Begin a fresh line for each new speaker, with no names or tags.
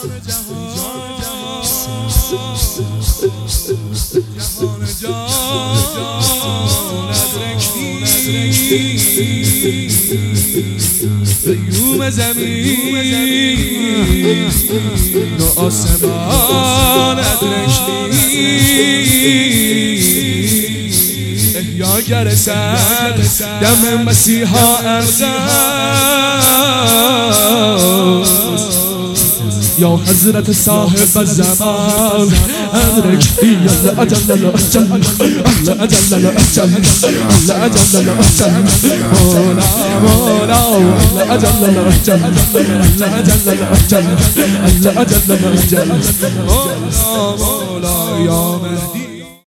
قیوم زمین و آسمان ادرکتی احیاگر سر دم مسیحا ارزاز یا حضرت صاحب الزمان ادرکتی الله اجل الاجل الله اجل الاجل الله اجل الاجل مولا مولا الله اجل الاجل الله اجل الاجل الله اجل الاجل مولا مولا یا مهدی